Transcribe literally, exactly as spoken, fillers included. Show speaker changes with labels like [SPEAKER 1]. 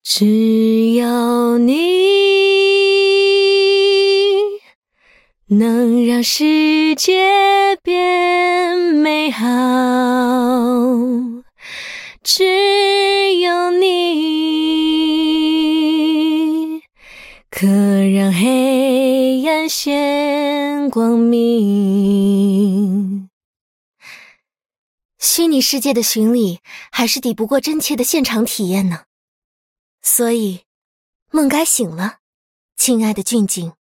[SPEAKER 1] 只有你能让世界变美好，只有你可让黑暗显光明。虚拟世界的巡礼还是抵不过真切的现场体验呢。所以，梦该醒了，亲爱的俊景。